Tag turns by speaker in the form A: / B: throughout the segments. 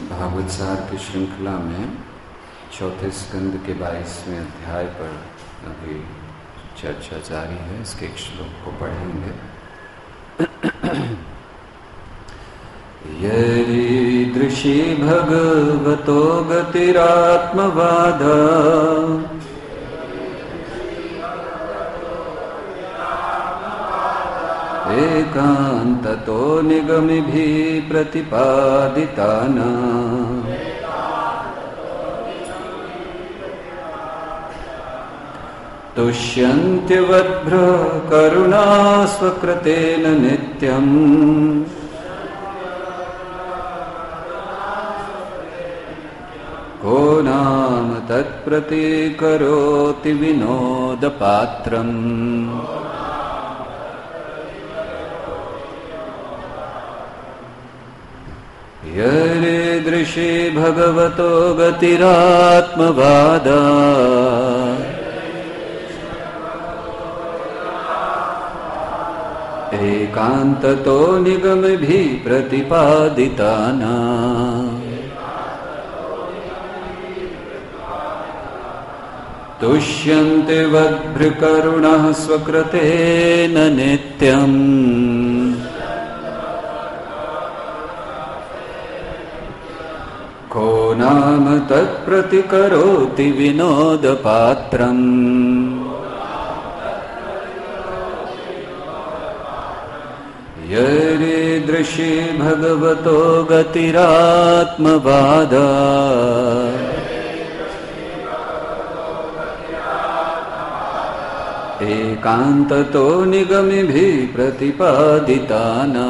A: भागवत सार की श्रृंखला में चौथे स्कंद के 22वें अध्याय पर अभी चर्चा जारी है। इसके एक श्लोक को पढ़ेंगे। यदृशी भगवतो गतिरात्मवाद एकांततो निगमिभिः प्रतिपादिताना तुष्यन्त्यवद्भ्र करुणा स्वकृतेन नित्यम् को नाम तत्प्रतिकरोति विनोदपात्रम् यदृशी भगवतो गतिरात्मवाद एकांततो निगमभिः प्रतिपादिताना तुष्यन्ते वद्भृकरुणः स्वकृतेन नित्यम् को नाम तत्प्रतिकरोति विनोदपात्रम् यदृशी भगवतो गतिरात्मवाद एकांततो निगमिभिः प्रतिपादिताना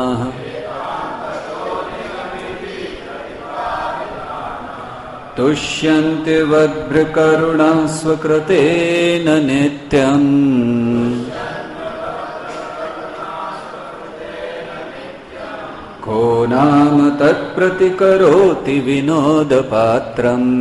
A: तुष्यन्ते वद्भृकरुणः स्वकृतेन नित्यम् को नाम तत्प्रतिकरोति विनोदपात्रम्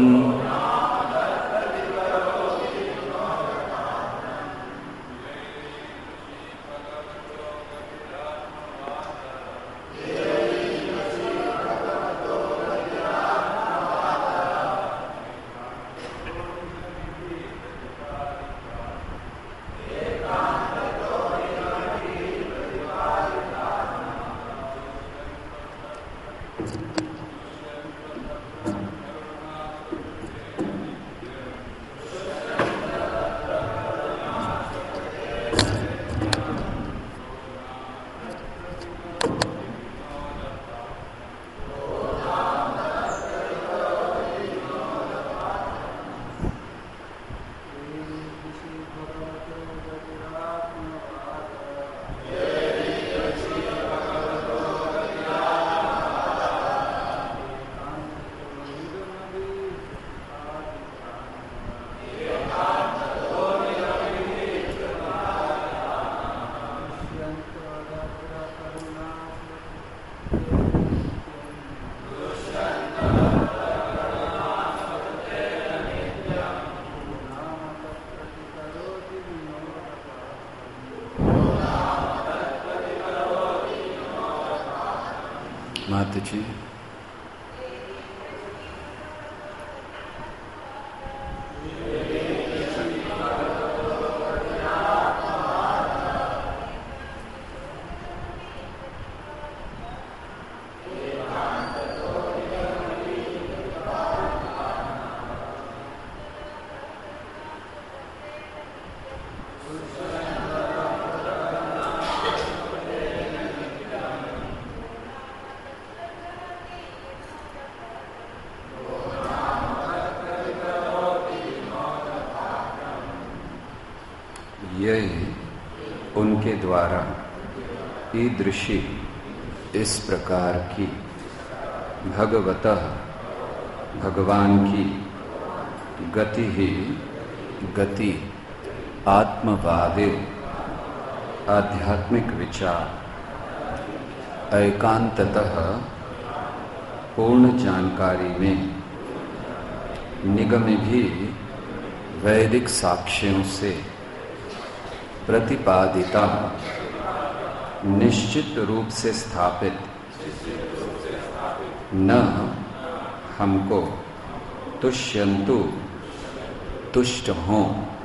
A: माता जी। उनके द्वारा ईदृशी इस प्रकार की भगवतः भगवान की गति ही गति आत्मवादे आध्यात्मिक विचार एकांततः पूर्ण जानकारी में निगम भी वैदिक साक्ष्यों से प्रतिपादिता निश्चित रूप से स्थापित न हमको तुष्यन्तु तुष्ट हों,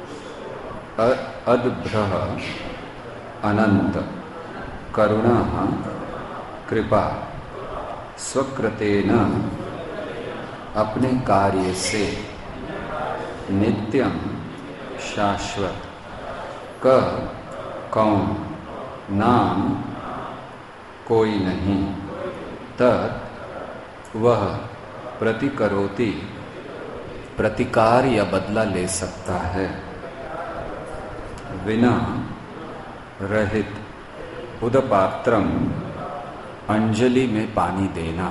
A: अद्भ्रः अनंत करुणा कृपा स्वकृतेन अपने कार्य से नित्यम शाश्वत क कौन नाम कोई नहीं, तत् वह प्रतिकरोति प्रतिकार या बदला ले सकता है, विना रहित उदपात्रम अंजलि में पानी देना।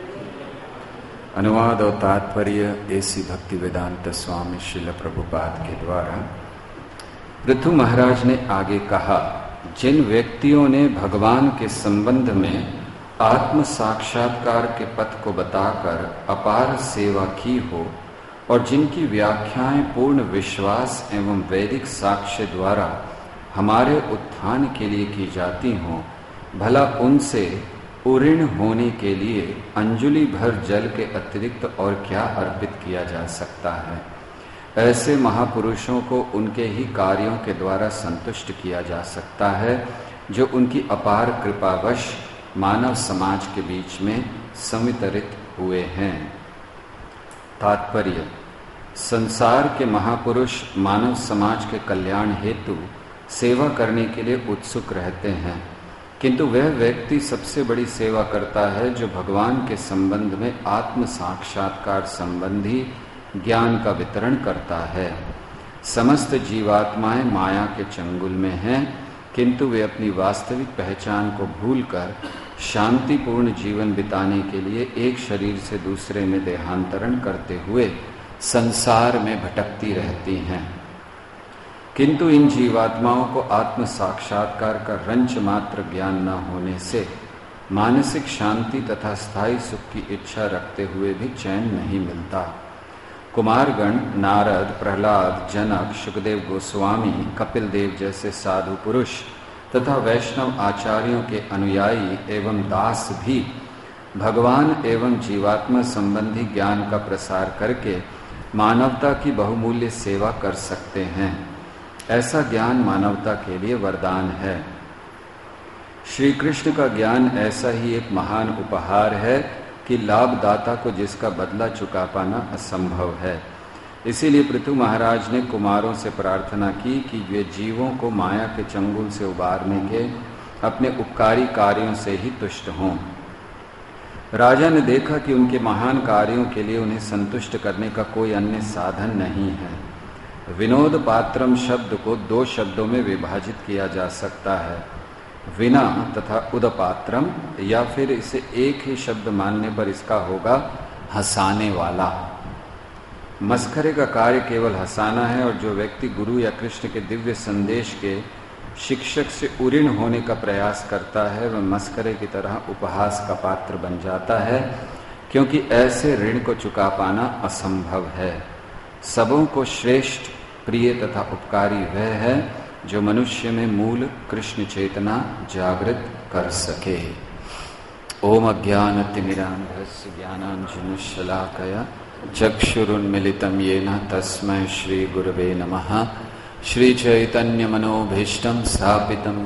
A: अनुवाद और तात्पर्य एसी भक्ति वेदांत स्वामी श्रील प्रभुपाद के द्वारा। पृथु महाराज ने आगे कहा, जिन व्यक्तियों ने भगवान के संबंध में आत्म साक्षात्कार के पथ को बताकर अपार सेवा की हो और जिनकी व्याख्याएं पूर्ण विश्वास एवं वैदिक साक्ष्य द्वारा हमारे उत्थान के लिए की जाती हों, भला उनसे उऋण होने के लिए अंजुलि भर जल के अतिरिक्त और क्या अर्पित किया जा सकता है। ऐसे महापुरुषों को उनके ही कार्यों के द्वारा संतुष्ट किया जा सकता है, जो उनकी अपार कृपावश मानव समाज के बीच में संवितरित हुए हैं। तात्पर्य, संसार के महापुरुष मानव समाज के कल्याण हेतु सेवा करने के लिए उत्सुक रहते हैं, किंतु वह व्यक्ति सबसे बड़ी सेवा करता है जो भगवान के संबंध में आत्म साक्षात्कार संबंधी ज्ञान का वितरण करता है। समस्त जीवात्माएं माया के चंगुल में हैं, किंतु वे अपनी वास्तविक पहचान को भूलकर शांतिपूर्ण जीवन बिताने के लिए एक शरीर से दूसरे में देहांतरण करते हुए संसार में भटकती रहती हैं। किंतु इन जीवात्माओं को आत्म साक्षात्कार का रंच मात्र ज्ञान न होने से मानसिक शांति तथा स्थायी सुख की इच्छा रखते हुए भी चैन नहीं मिलता। कुमारगण, नारद, प्रहलाद, जनक, शुकदेव गोस्वामी, कपिल देव जैसे साधु पुरुष तथा वैष्णव आचार्यों के अनुयायी एवं दास भी भगवान एवं जीवात्मा संबंधी ज्ञान का प्रसार करके मानवता की बहुमूल्य सेवा कर सकते हैं। ऐसा ज्ञान मानवता के लिए वरदान है। श्री कृष्ण का ज्ञान ऐसा ही एक महान उपहार है कि लाभदाता को जिसका बदला चुका पाना असंभव है। इसीलिए पृथु महाराज ने कुमारों से प्रार्थना की कि वे जीवों को माया के चंगुल से उबारने के अपने उपकारी कार्यों से ही तुष्ट हों। राजा ने देखा कि उनके महान कार्यों के लिए उन्हें संतुष्ट करने का कोई अन्य साधन नहीं है। विनोद पात्रम शब्द को दो शब्दों में विभाजित किया जा सकता है, विना तथा उदपात्रम, या फिर इसे एक ही शब्द मानने पर इसका होगा हंसाने वाला। मस्खरे का कार्य केवल हंसाना है, और जो व्यक्ति गुरु या कृष्ण के दिव्य संदेश के शिक्षक से उऋण होने का प्रयास करता है वह मस्खरे की तरह उपहास का पात्र बन जाता है, क्योंकि ऐसे ऋण को चुका पाना असंभव है। सबों को श्रेष्ठ, प्रिय तथा उपकारी वह है जो मनुष्य में मूल कृष्ण चेतना जागृत कर सके। ओम अज्ञानतिमिरान्धस्य ज्ञानाञ्जनशलाकया चक्षुरुन्मिलितं येन तस्मै श्री गुरवे नमः। श्री चैतन्य मनोभीष्टं स्थापितं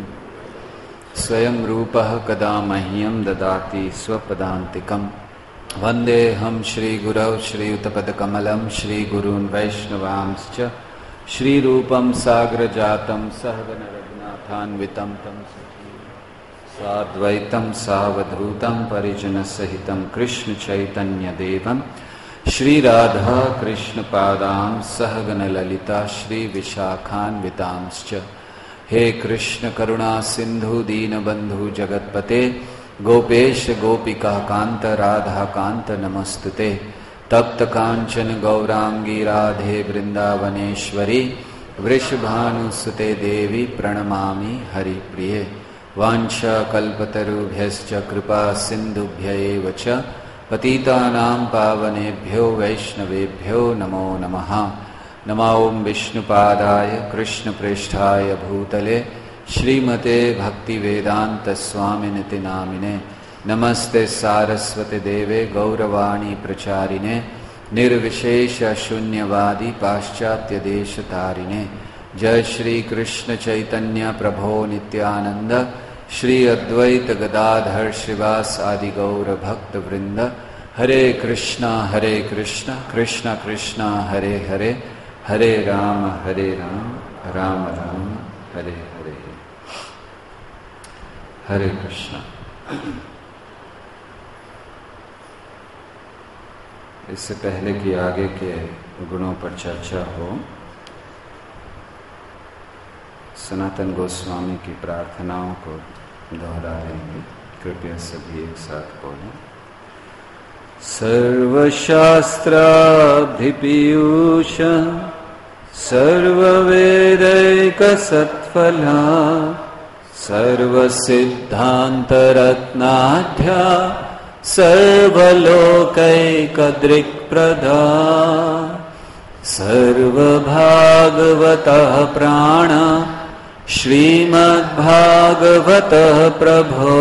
A: स्वयं रूपः कदा मह्यं ददाति स्वपदान्तिकम्। वन्देऽहं श्रीगुरौ श्रीयुतपदकमलं श्रीगुरून् वैष्णवांश्च श्रीरूपं साग्रजातं सहगण रघुनाथान्वितं तं साद्वैतं सावधूतं परिजनसहितं कृष्ण चैतन्यदेवं श्रीराधा कृष्णपादां सहगण ललिता श्रीविशाखान्वितांश्च। हे कृष्ण करुणा सिंधु दीनबंधु जगत्पते गोपेश गोपिका कांत राधा कांत नमस्तुते। तप्त कांचन गौरांगी राधे वृंदावनेश्वरी वृषभानुसुते देवी प्रणमामि हरिप्रिये। वाञ्छाकल्पतरुभ्यश्च कृपा सिन्धुभ्य च पतितानां पावनेभ्यो वैष्णवेभ्यो नमो नमः। नमो विष्णुपादाय कृष्णप्रेष्ठाय भूतले श्रीमते भक्तिवेदांत स्वामिनिति नामिने। नमस्ते सारस्वती देवे गौरवाणी प्रचारिणे निर्विशेष शून्यवादी पाश्चात्य देश तारिणे। जय श्री कृष्ण चैतन्य प्रभो नित्यानंद श्री अद्वैत गदाधर श्रीवास आदि गौर भक्त वृंद। हरे कृष्णा कृष्ण कृष्ण हरे हरे, हरे राम राम राम हरे हरे। हरे कृष्णा। इससे पहले कि आगे के गुणों पर चर्चा हो, सनातन गोस्वामी की प्रार्थनाओं को दोहरा लेंगे। कृपया सभी एक साथ बोलें। सर्वशास्त्राभिपीयूष सर्ववेदैकसत्फला सर्वसिद्धान्तरत्नाढ्या सर्वलोकैकदृक्प्रदा सर्वभागवतः प्राण श्रीमद्भागवतः प्रभो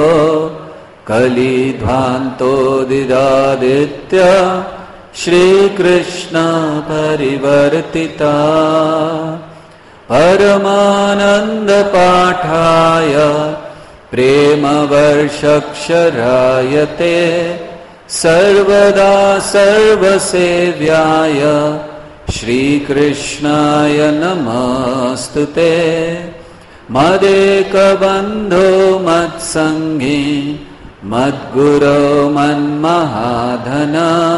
A: कलिध्वान्तोदिदादित्य श्रीकृष्ण परिवर्तिता परमानन्दपाठाय प्रेमवर्षक्षरायते सर्वदा सर्वसेव्याय श्रीकृष्णाय नमस्तुते। मदेकबन्धो मत्सङ्गी मद्गुरो मन्महाधन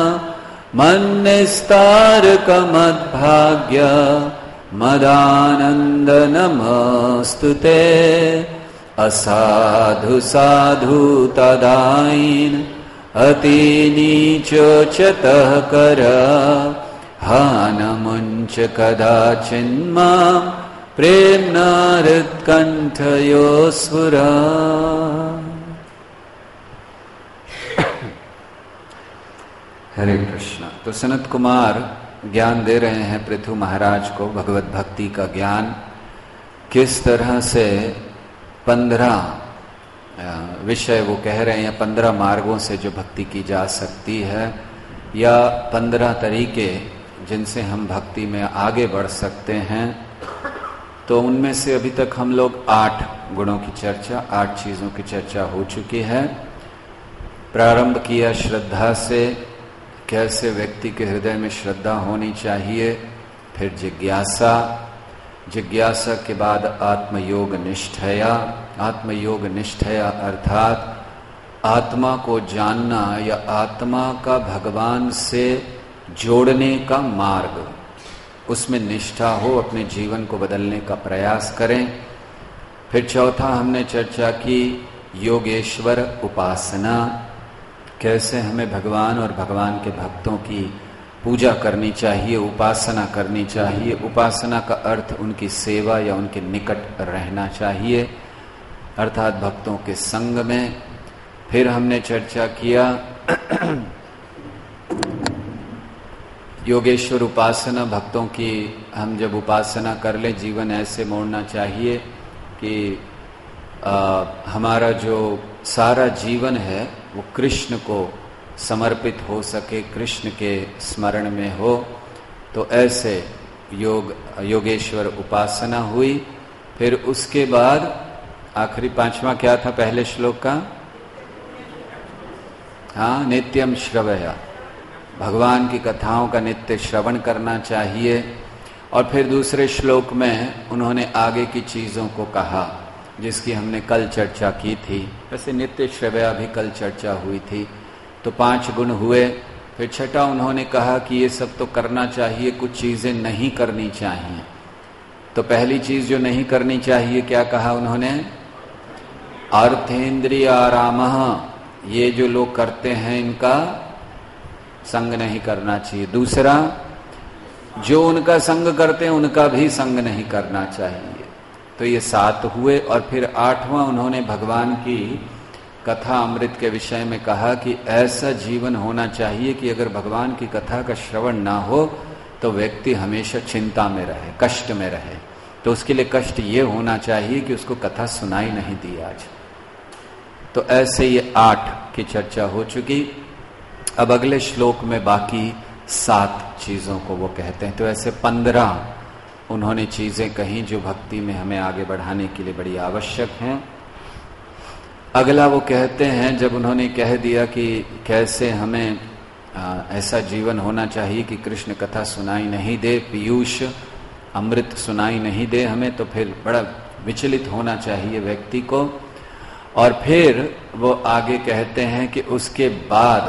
A: मन्निस्तारकमद्भाग्य मदानन्द नमस्तुते। असाधु साधु तदाइन अतिनीचोचतः कर हानमुञ्च कदाचिन्मां प्रेम्णा हृत्कण्ठयोऽस्फुरा। हरे कृष्णा। तो सनत कुमार ज्ञान दे रहे हैं पृथु महाराज को भगवत भक्ति का ज्ञान, किस तरह से 15 विषय वो कह रहे हैं, 15 मार्गों से जो भक्ति की जा सकती है, या 15 तरीके जिनसे हम भक्ति में आगे बढ़ सकते हैं। तो उनमें से अभी तक हम लोग 8 गुणों की चर्चा, 8 चीजों की चर्चा हो चुकी है। प्रारंभ किया श्रद्धा से, कैसे व्यक्ति के हृदय में श्रद्धा होनी चाहिए, फिर जिज्ञासा, जिज्ञासा के बाद आत्मयोग निष्ठया, आत्मयोग निष्ठया अर्थात आत्मा को जानना या आत्मा का भगवान से जोड़ने का मार्ग, उसमें निष्ठा हो, अपने जीवन को बदलने का प्रयास करें। फिर चौथा हमने चर्चा की योगेश्वर उपासना, कैसे हमें भगवान और भगवान के भक्तों की पूजा करनी चाहिए, उपासना करनी चाहिए। उपासना का अर्थ उनकी सेवा या उनके निकट रहना चाहिए, अर्थात भक्तों के संग में। फिर हमने चर्चा किया योगेश्वर उपासना, भक्तों की हम जब उपासना कर ले, जीवन ऐसे मोड़ना चाहिए कि हमारा जो सारा जीवन है वो कृष्ण को समर्पित हो सके, कृष्ण के स्मरण में हो। तो ऐसे योगेश्वर उपासना हुई। फिर उसके बाद आखिरी 5वां क्या था पहले श्लोक का? हाँ, नित्यम श्रवया, भगवान की कथाओं का नित्य श्रवण करना चाहिए। और फिर दूसरे श्लोक में उन्होंने आगे की चीजों को कहा जिसकी हमने कल चर्चा की थी। वैसे नित्य श्रवया भी कल चर्चा हुई थी। तो 5 गुण हुए। फिर छठा उन्होंने कहा कि ये सब तो करना चाहिए, कुछ चीजें नहीं करनी चाहिए। तो पहली चीज जो नहीं करनी चाहिए क्या कहा उन्होंने? अर्थेन्द्रियारामः, ये जो लोग करते हैं इनका संग नहीं करना चाहिए। दूसरा, जो उनका संग करते हैं उनका भी संग नहीं करना चाहिए। तो ये 7 हुए। और फिर 8वां उन्होंने भगवान की कथा अमृत के विषय में कहा कि ऐसा जीवन होना चाहिए कि अगर भगवान की कथा का श्रवण ना हो तो व्यक्ति हमेशा चिंता में रहे, कष्ट में रहे। तो उसके लिए कष्ट ये होना चाहिए कि उसको कथा सुनाई नहीं दी आज। तो ऐसे ये 8 की चर्चा हो चुकी। अब अगले श्लोक में बाकी 7 चीजों को वो कहते हैं। तो ऐसे 15 उन्होंने चीजें कही जो भक्ति में हमें आगे बढ़ाने के लिए बड़ी आवश्यक हैं। अगला वो कहते हैं, जब उन्होंने कह दिया कि कैसे हमें ऐसा जीवन होना चाहिए कि कृष्ण कथा सुनाई नहीं दे, पीयूष अमृत सुनाई नहीं दे हमें, तो फिर बड़ा विचलित होना चाहिए व्यक्ति को। और फिर वो आगे कहते हैं कि उसके बाद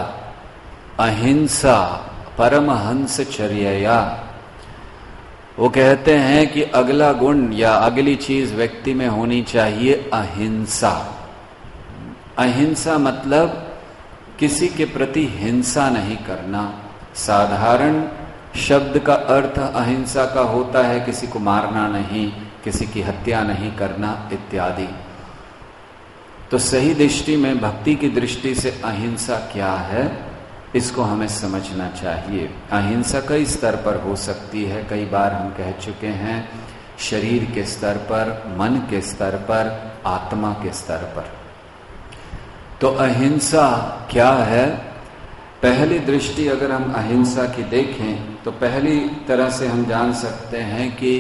A: अहिंसा परमहंस चर्या, वो कहते हैं कि अगला गुण या अगली चीज व्यक्ति में होनी चाहिए अहिंसा। अहिंसा मतलब किसी के प्रति हिंसा नहीं करना। साधारण शब्द का अर्थ अहिंसा का होता है किसी को मारना नहीं, किसी की हत्या नहीं करना इत्यादि। तो सही दृष्टि में, भक्ति की दृष्टि से अहिंसा क्या है, इसको हमें समझना चाहिए। अहिंसा कई स्तर पर हो सकती है, कई बार हम कह चुके हैं, शरीर के स्तर पर, मन के स्तर पर, आत्मा के स्तर पर। तो अहिंसा क्या है? पहली दृष्टि अगर हम अहिंसा की देखें तो पहली तरह से हम जान सकते हैं कि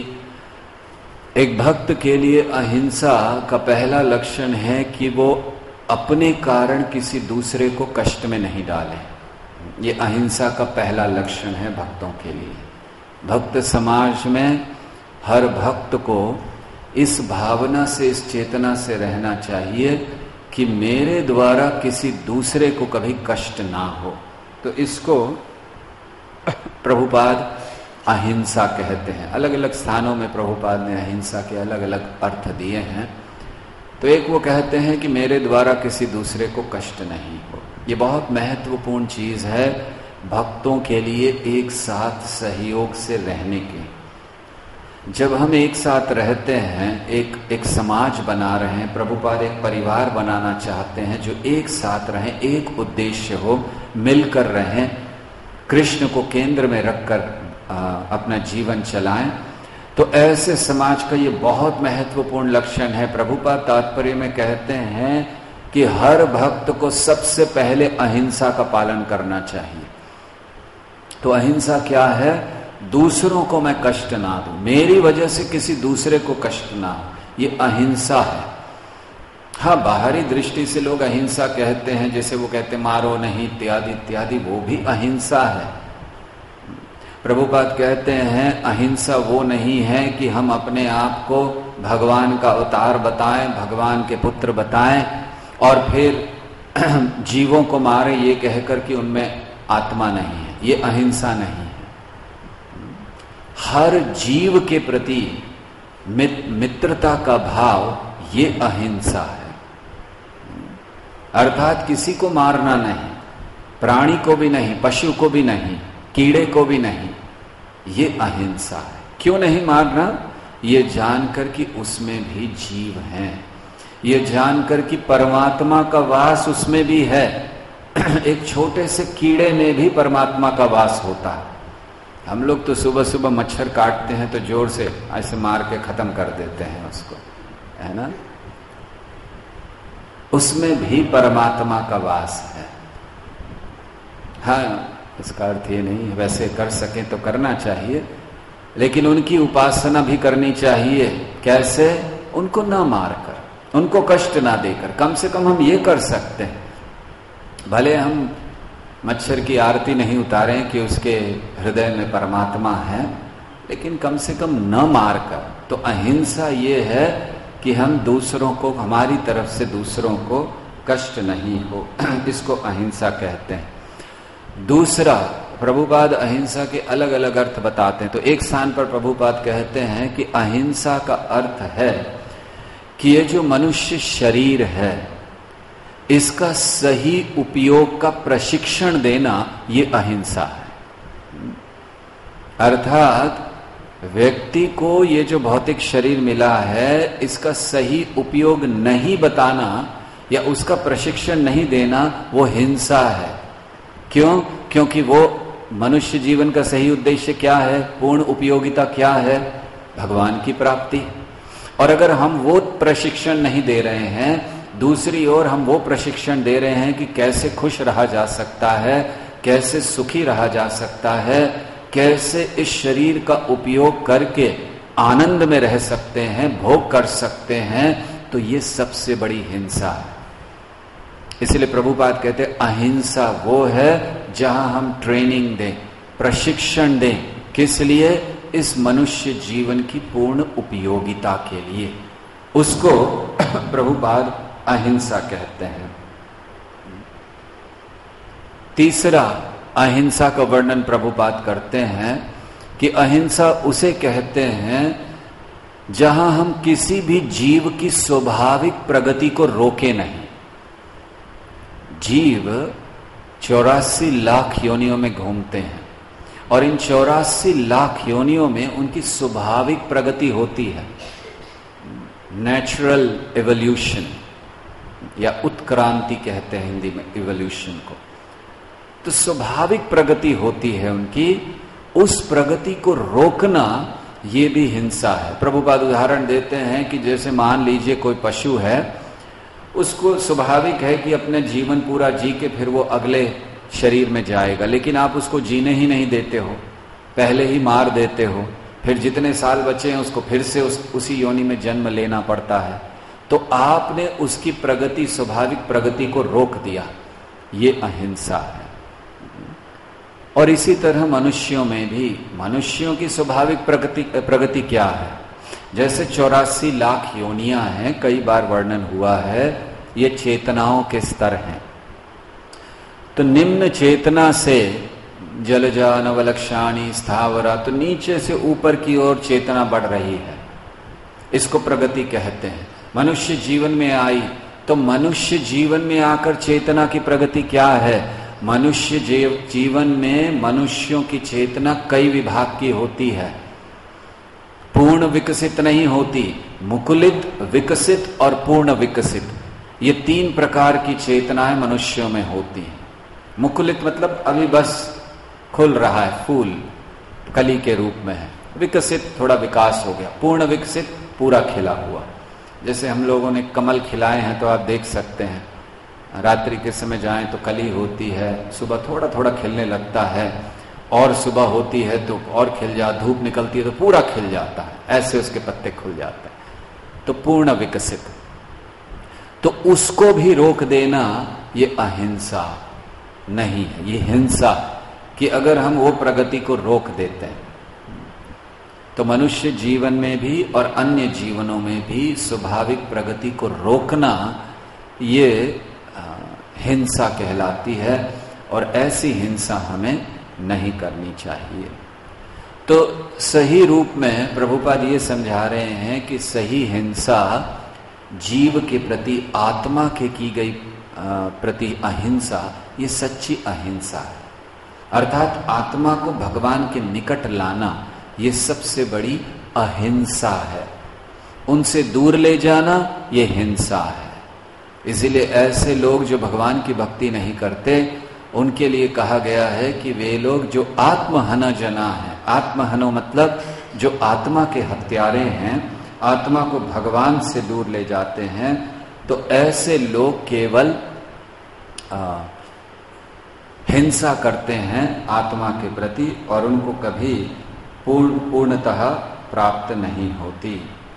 A: एक भक्त के लिए अहिंसा का पहला लक्षण है कि वो अपने कारण किसी दूसरे को कष्ट में नहीं डाले। ये अहिंसा का पहला लक्षण है भक्तों के लिए। भक्त समाज में हर भक्त को इस भावना से, इस चेतना से रहना चाहिए कि मेरे द्वारा किसी दूसरे को कभी कष्ट ना हो। तो इसको प्रभुपाद अहिंसा कहते हैं। अलग अलग स्थानों में प्रभुपाद ने अहिंसा के अलग अलग अर्थ दिए हैं। तो एक वो कहते हैं कि मेरे द्वारा किसी दूसरे को कष्ट नहीं हो। ये बहुत महत्वपूर्ण चीज है भक्तों के लिए, एक साथ सहयोग से रहने की। जब हम एक साथ रहते हैं, एक समाज बना रहे हैं, प्रभुपाद एक परिवार बनाना चाहते हैं जो एक साथ रहें, एक उद्देश्य हो, मिलकर रहें, कृष्ण को केंद्र में रखकर अपना जीवन चलाएं, तो ऐसे समाज का ये बहुत महत्वपूर्ण लक्षण है। प्रभुपाद तात्पर्य में कहते हैं कि हर भक्त को सबसे पहले अहिंसा का पालन करना चाहिए। तो अहिंसा क्या है? दूसरों को मैं कष्ट ना दूं, मेरी वजह से किसी दूसरे को कष्ट ना हो, ये अहिंसा है। हाँ, बाहरी दृष्टि से लोग अहिंसा कहते हैं, जैसे वो कहते मारो नहीं इत्यादि इत्यादि, वो भी अहिंसा है। प्रभुपाद कहते हैं अहिंसा वो नहीं है कि हम अपने आप को भगवान का अवतार बताएं, भगवान के पुत्र बताएं और फिर जीवों को मारें ये कहकर कि उनमें आत्मा नहीं है। ये अहिंसा नहीं है। हर जीव के प्रति मित्रता का भाव ये अहिंसा है। अर्थात किसी को मारना नहीं, प्राणी को भी नहीं, पशु को भी नहीं, कीड़े को भी नहीं, ये अहिंसा है। क्यों नहीं मारना? ये जानकर कि उसमें भी जीव हैं, ये जानकर कि परमात्मा का वास उसमें भी है। एक छोटे से कीड़े में भी परमात्मा का वास होता है। हम लोग तो सुबह सुबह मच्छर काटते हैं तो जोर से ऐसे मार के खत्म कर देते हैं उसको, है ना? उसमें भी परमात्मा का वास है। हाँ, इसका अर्थ ये नहीं है, वैसे कर सके तो करना चाहिए, लेकिन उनकी उपासना भी करनी चाहिए। कैसे? उनको ना मारकर, उनको कष्ट ना देकर। कम से कम हम ये कर सकते हैं, भले हम मच्छर की आरती नहीं उतारें कि उसके हृदय में परमात्मा है, लेकिन कम से कम न मारकर। तो अहिंसा ये है कि हम दूसरों को, हमारी तरफ से दूसरों को कष्ट नहीं हो, इसको अहिंसा कहते हैं। दूसरा, प्रभुपाद अहिंसा के अलग अलग अर्थ बताते हैं। तो एक स्थान पर प्रभुपाद कहते हैं कि अहिंसा का अर्थ है कि ये जो मनुष्य शरीर है, इसका सही उपयोग का प्रशिक्षण देना, ये अहिंसा है। अर्थात व्यक्ति को ये जो भौतिक शरीर मिला है, इसका सही उपयोग नहीं बताना या उसका प्रशिक्षण नहीं देना, वो हिंसा है। क्यों? क्योंकि वो मनुष्य जीवन का सही उद्देश्य क्या है, पूर्ण उपयोगिता क्या है? भगवान की प्राप्ति। और अगर हम वो प्रशिक्षण नहीं दे रहे हैं दूसरी ओर हम वो प्रशिक्षण दे रहे हैं कि कैसे खुश रहा जा सकता है, कैसे सुखी रहा जा सकता है, कैसे इस शरीर का उपयोग करके आनंद में रह सकते हैं, भोग कर सकते हैं। तो ये सबसे बड़ी हिंसा है। इसलिए प्रभुपाद कहते हैं अहिंसा वो है जहां हम ट्रेनिंग दें, प्रशिक्षण दें। किस लिए? इस मनुष्य जीवन की पूर्ण उपयोगिता के लिए। उसको प्रभुपाद अहिंसा कहते हैं। तीसरा अहिंसा का वर्णन प्रभुपाद करते हैं कि अहिंसा उसे कहते हैं जहां हम किसी भी जीव की स्वाभाविक प्रगति को रोके नहीं। जीव 84 लाख योनियों में घूमते हैं और इन 84 लाख योनियों में उनकी स्वाभाविक प्रगति होती है, नेचुरल एवोल्यूशन या उत्क्रांति कहते हैं हिंदी में इवोल्यूशन को। तो स्वाभाविक प्रगति होती है उनकी, उस प्रगति को रोकना ये भी हिंसा है। प्रभुपाद उदाहरण देते हैं कि जैसे मान लीजिए कोई पशु है, उसको स्वाभाविक है कि अपने जीवन पूरा जी के फिर वो अगले शरीर में जाएगा, लेकिन आप उसको जीने ही नहीं देते हो, पहले ही मार देते हो, फिर जितने साल बचे हैं उसको फिर से उसी योनि में जन्म लेना पड़ता है। तो आपने उसकी प्रगति, स्वाभाविक प्रगति को रोक दिया, ये अहिंसा है। और इसी तरह मनुष्यों में भी, मनुष्यों की स्वाभाविक प्रगति क्या है? जैसे 84 लाख योनियां हैं, कई बार वर्णन हुआ है, ये चेतनाओं के स्तर हैं। तो निम्न चेतना से जलजा नवलक्षाणी स्थावरा, तो नीचे से ऊपर की ओर चेतना बढ़ रही है, इसको प्रगति कहते हैं। मनुष्य जीवन में आई तो मनुष्य जीवन में आकर चेतना की प्रगति क्या है? मनुष्य जीवन में मनुष्यों की चेतना कई विभाग की होती है, पूर्ण विकसित नहीं होती। मुकुलित, विकसित और पूर्ण विकसित, ये 3 प्रकार की चेतनाएं मनुष्यों में होती हैं। मुकुलित मतलब अभी बस खुल रहा है, फूल कली के रूप में है। विकसित थोड़ा विकास हो गया। पूर्ण विकसित पूरा खिला हुआ। जैसे हम लोगों ने कमल खिलाए हैं तो आप देख सकते हैं, रात्रि के समय जाएं तो कली होती है, सुबह थोड़ा थोड़ा खिलने लगता है, और सुबह होती है तो और खिल जा, धूप निकलती है तो पूरा खिल जाता है, ऐसे उसके पत्ते खुल जाते हैं। तो पूर्ण विकसित, तो उसको भी रोक देना ये अहिंसा नहीं है, ये हिंसा। कि अगर हम वो प्रगति को रोक देते हैं तो मनुष्य जीवन में भी और अन्य जीवनों में भी स्वाभाविक प्रगति को रोकना ये हिंसा कहलाती है, और ऐसी हिंसा हमें नहीं करनी चाहिए। तो सही रूप में प्रभुपाद ये समझा रहे हैं कि सही हिंसा जीव के प्रति, आत्मा के की गई प्रति अहिंसा, ये सच्ची अहिंसा है। अर्थात आत्मा को भगवान के निकट लाना, ये सबसे बड़ी अहिंसा है। उनसे दूर ले जाना ये हिंसा है। इसीलिए ऐसे लोग जो भगवान की भक्ति नहीं करते, उनके लिए कहा गया है कि वे लोग जो आत्महना जना है, आत्महनो मतलब जो आत्मा के हत्यारे हैं, आत्मा को भगवान से दूर ले जाते हैं, तो ऐसे लोग केवल हिंसा करते हैं आत्मा के प्रति, और उनको कभी पूर्णतः प्राप्त नहीं होती।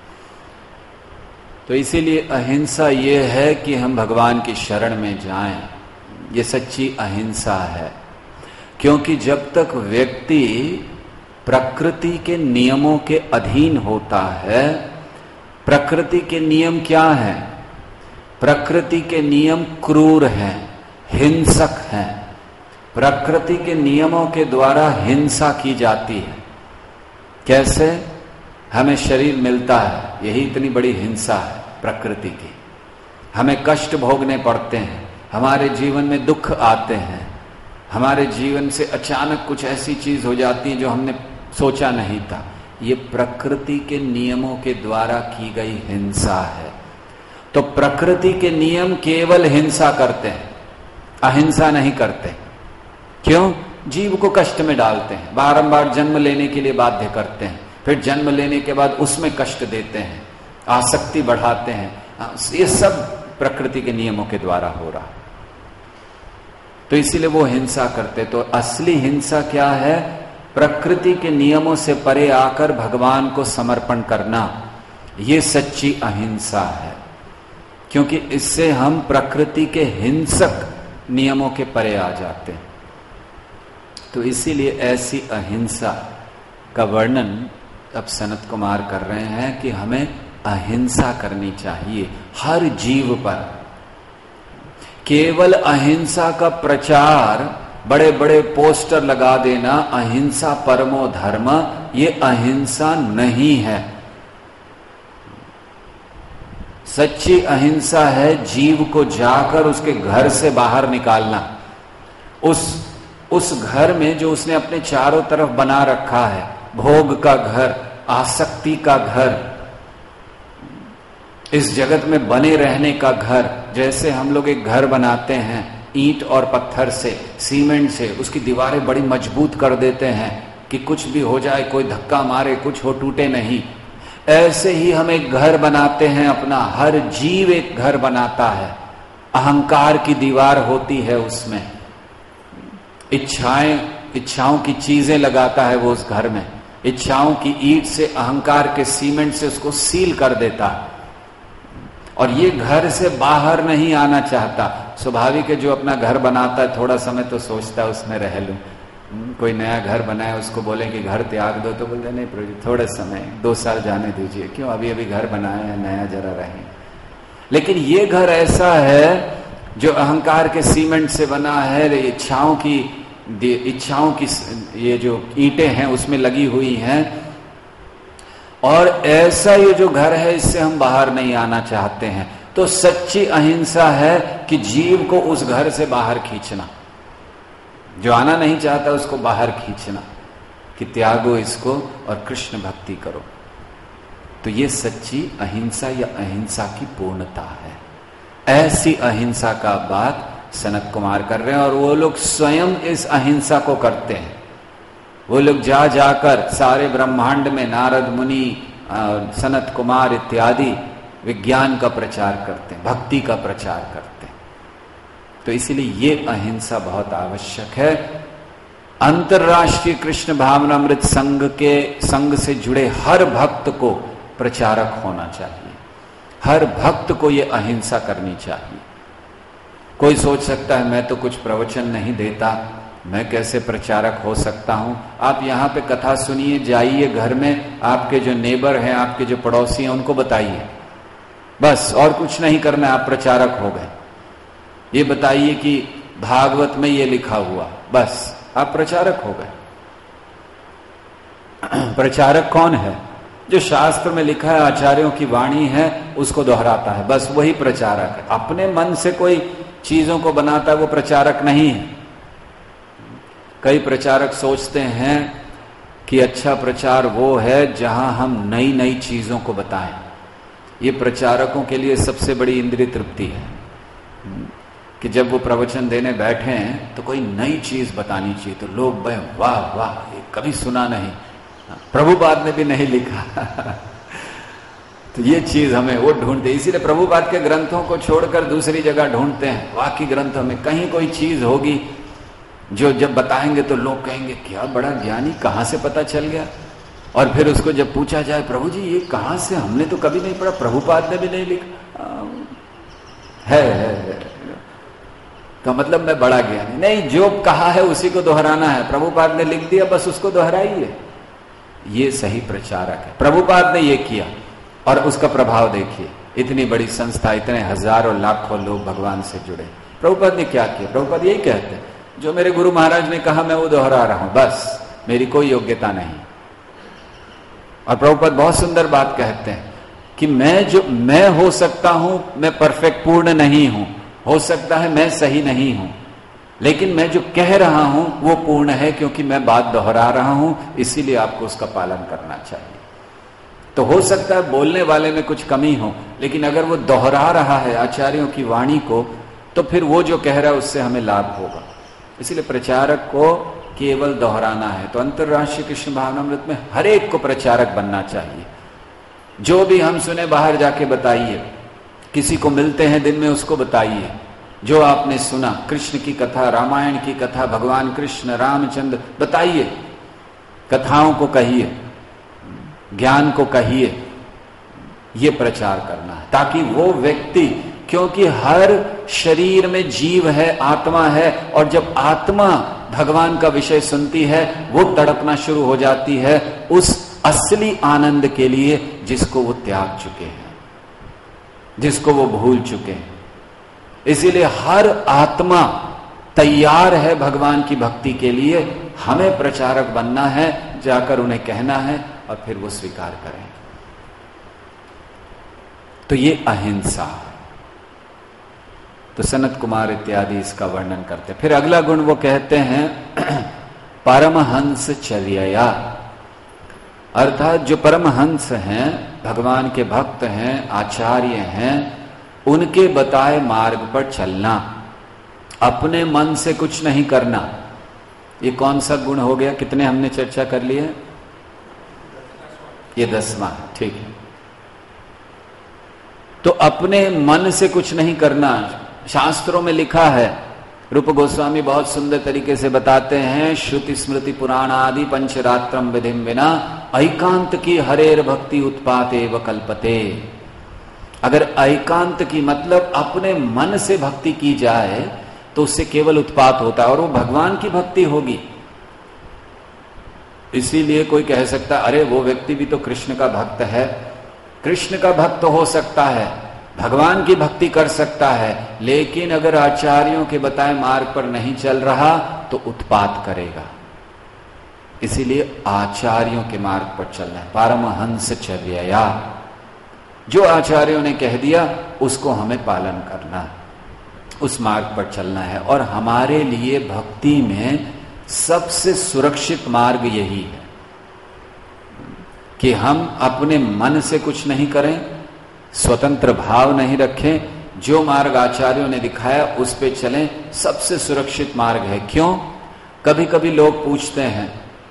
A: तो इसीलिए अहिंसा ये है कि हम भगवान की शरण में जाएं, ये सच्ची अहिंसा है। क्योंकि जब तक व्यक्ति प्रकृति के नियमों के अधीन होता है, प्रकृति के नियम क्या हैं? प्रकृति के नियम क्रूर हैं, हिंसक हैं। प्रकृति के नियमों के द्वारा हिंसा की जाती है। कैसे? हमें शरीर मिलता है, यही इतनी बड़ी हिंसा है प्रकृति की। हमें कष्ट भोगने पड़ते हैं, हमारे जीवन में दुख आते हैं, हमारे जीवन से अचानक कुछ ऐसी चीज हो जाती है जो हमने सोचा नहीं था। ये प्रकृति के नियमों के द्वारा की गई हिंसा है। तो प्रकृति के नियम केवल हिंसा करते हैं, अहिंसा नहीं करते। क्यों? जीव को कष्ट में डालते हैं, बारंबार जन्म लेने के लिए बाध्य करते हैं, फिर जन्म लेने के बाद उसमें कष्ट देते हैं, आसक्ति बढ़ाते हैं। ये सब प्रकृति के नियमों के द्वारा हो रहा, तो इसीलिए वो हिंसा करते। तो असली हिंसा क्या है? प्रकृति के नियमों से परे आकर भगवान को समर्पण करना, ये सच्ची अहिंसा है, क्योंकि इससे हम प्रकृति के हिंसक नियमों के परे आ जाते हैं। तो इसीलिए ऐसी अहिंसा का वर्णन अब सनत कुमार कर रहे हैं कि हमें अहिंसा करनी चाहिए हर जीव पर। केवल अहिंसा का प्रचार, बड़े बड़े पोस्टर लगा देना, अहिंसा परमो धर्म, ये अहिंसा नहीं है। सच्ची अहिंसा है जीव को जाकर उसके घर से बाहर निकालना, उस घर में जो उसने अपने चारों तरफ बना रखा है, भोग का घर, आसक्ति का घर, इस जगत में बने रहने का घर। जैसे हम लोग एक घर बनाते हैं ईंट और पत्थर से, सीमेंट से, उसकी दीवारें बड़ी मजबूत कर देते हैं कि कुछ भी हो जाए, कोई धक्का मारे, कुछ हो, टूटे नहीं। ऐसे ही हम एक घर बनाते हैं अपना, हर जीव एक घर बनाता है, अहंकार की दीवार होती है उसमें, इच्छाओं की चीजें लगाता है वो उस घर में, इच्छाओं की ईंट से, अहंकार के सीमेंट से उसको सील कर देता है। और ये घर से बाहर नहीं आना चाहता। स्वाभाविक है, जो अपना घर बनाता है थोड़ा समय तो सोचता है उसमें रह लूं। कोई नया घर बनाए, उसको बोले कि घर त्याग दो तो बोलते नहीं प्रभु थोड़े समय 2 साल जाने दीजिए, क्यों, अभी अभी घर बनाया है, नया जरा रहे। लेकिन ये घर ऐसा है जो अहंकार के सीमेंट से बना है, इच्छाओं की ये जो ईंटें हैं उसमें लगी हुई हैं, और ऐसा ये जो घर है इससे हम बाहर नहीं आना चाहते हैं। तो सच्ची अहिंसा है कि जीव को उस घर से बाहर खींचना, जो आना नहीं चाहता उसको बाहर खींचना, कि त्यागो इसको और कृष्ण भक्ति करो। तो ये सच्ची अहिंसा या अहिंसा की पूर्णता है। ऐसी अहिंसा का बात सनत कुमार कर रहे हैं, और वो लोग स्वयं इस अहिंसा को करते हैं। वो लोग जा जाकर सारे ब्रह्मांड में नारद मुनि, सनत कुमार इत्यादि विज्ञान का प्रचार करते हैं, भक्ति का प्रचार करते हैं। तो इसीलिए ये अहिंसा बहुत आवश्यक है। अंतर्राष्ट्रीय कृष्ण भावनामृत संघ से जुड़े हर भक्त को प्रचारक होना चाहिए, हर भक्त को ये अहिंसा करनी चाहिए। कोई सोच सकता है मैं तो कुछ प्रवचन नहीं देता, मैं कैसे प्रचारक हो सकता हूं। आप यहां पे कथा सुनिए, जाइए घर में, आपके जो नेबर हैं, आपके जो पड़ोसी हैं, उनको बताइए, बस और कुछ नहीं करना, आप प्रचारक हो गए। ये बताइए कि भागवत में ये लिखा हुआ, बस आप प्रचारक हो गए। प्रचारक कौन है? जो शास्त्र में लिखा है, आचार्यों की वाणी है, उसको दोहराता है, बस वही प्रचारक है। अपने मन से कोई चीजों को बनाता है वो प्रचारक नहीं है। कई प्रचारक सोचते हैं कि अच्छा प्रचार वो है जहां हम नई नई चीजों को बताएं। ये प्रचारकों के लिए सबसे बड़ी इंद्रिय तृप्ति है कि जब वो प्रवचन देने बैठे हैं तो कोई नई चीज बतानी चाहिए, तो लोग भाई वाह वाह, ये कभी सुना नहीं, प्रभुपाद ने भी नहीं लिखा। तो ये चीज हमें वो ढूंढते, इसीलिए प्रभुपाद के ग्रंथों को छोड़कर दूसरी जगह ढूंढते हैं। बाकी ग्रंथों में कहीं कोई चीज होगी जो जब बताएंगे तो लोग कहेंगे क्या बड़ा ज्ञानी, कहां से पता चल गया। और फिर उसको जब पूछा जाए, प्रभु जी ये कहां से, हमने तो कभी नहीं पढ़ा, प्रभुपाद ने भी नहीं लिखा है। तो मतलब मैं बड़ा ज्ञानी नहीं, जो कहा है उसी को दोहराना है। प्रभुपाद ने लिख दिया, बस उसको दोहराइए। ये सही प्रचारक है। प्रभुपाद ने ये किया और उसका प्रभाव देखिए, इतनी बड़ी संस्था, इतने हजारों लाखों लोग भगवान से जुड़े। प्रभुपाद ने क्या किया? प्रभुपाद यही कहते हैं, जो मेरे गुरु महाराज ने कहा मैं वो दोहरा रहा हूं, बस मेरी कोई योग्यता नहीं। और प्रभुपाद बहुत सुंदर बात कहते हैं कि मैं हो सकता हूं, मैं परफेक्ट पूर्ण नहीं हूं, हो सकता है मैं सही नहीं हूं, लेकिन मैं जो कह रहा हूं वो पूर्ण है, क्योंकि मैं बात दोहरा रहा हूं, इसीलिए आपको उसका पालन करना चाहिए। तो हो सकता है बोलने वाले में कुछ कमी हो, लेकिन अगर वो दोहरा रहा है आचार्यों की वाणी को, तो फिर वो जो कह रहा है उससे हमें लाभ होगा। इसलिए प्रचारक को केवल दोहराना है। तो अंतर्राष्ट्रीय कृष्ण भावनामृत में हर एक को प्रचारक बनना चाहिए। जो भी हम सुने बाहर जाके बताइए, किसी को मिलते हैं दिन में, उसको बताइए जो आपने सुना, कृष्ण की कथा, रामायण की कथा, भगवान कृष्ण, रामचंद्र, बताइए, कथाओं को कहिए, ज्ञान को कहिए, ये प्रचार करना है ताकि वो व्यक्ति, क्योंकि हर शरीर में जीव है, आत्मा है, और जब आत्मा भगवान का विषय सुनती है वो तड़पना शुरू हो जाती है उस असली आनंद के लिए जिसको वो त्याग चुके हैं, जिसको वो भूल चुके हैं। इसीलिए हर आत्मा तैयार है भगवान की भक्ति के लिए, हमें प्रचारक बनना है, जाकर उन्हें कहना है और फिर वो स्वीकार करें। तो ये अहिंसा। तो सनत कुमार इत्यादि इसका वर्णन करते हैं। फिर अगला गुण वो कहते हैं परमहंस चर्या, अर्थात जो परमहंस हैं, भगवान के भक्त हैं, आचार्य हैं, उनके बताए मार्ग पर चलना, अपने मन से कुछ नहीं करना। ये कौन सा गुण हो गया? कितने हमने चर्चा कर लिए? ये 10वां, ठीक है। तो अपने मन से कुछ नहीं करना, शास्त्रों में लिखा है, रूप गोस्वामी बहुत सुंदर तरीके से बताते हैं, श्रुति स्मृति पुराण आदि पंचरात्रम विधिम विना एकांत की हरेर भक्ति उत्पाते व कल्पते। अगर एकांत की मतलब अपने मन से भक्ति की जाए तो उससे केवल उत्पात होता है और वो भगवान की भक्ति होगी। इसीलिए कोई कह सकता अरे वो व्यक्ति भी तो कृष्ण का भक्त है, कृष्ण का भक्त हो सकता है, भगवान की भक्ति कर सकता है, लेकिन अगर आचार्यों के बताए मार्ग पर नहीं चल रहा तो उत्पात करेगा। इसीलिए आचार्यों के मार्ग पर चलना है, परमहंस चर्या। जो आचार्यों ने कह दिया उसको हमें पालन करना है, उस मार्ग पर चलना है। और हमारे लिए भक्ति में सबसे सुरक्षित मार्ग यही है कि हम अपने मन से कुछ नहीं करें, स्वतंत्र भाव नहीं रखें, जो मार्ग आचार्यों ने दिखाया उस पे चलें, सबसे सुरक्षित मार्ग है। क्यों? कभी कभी लोग पूछते हैं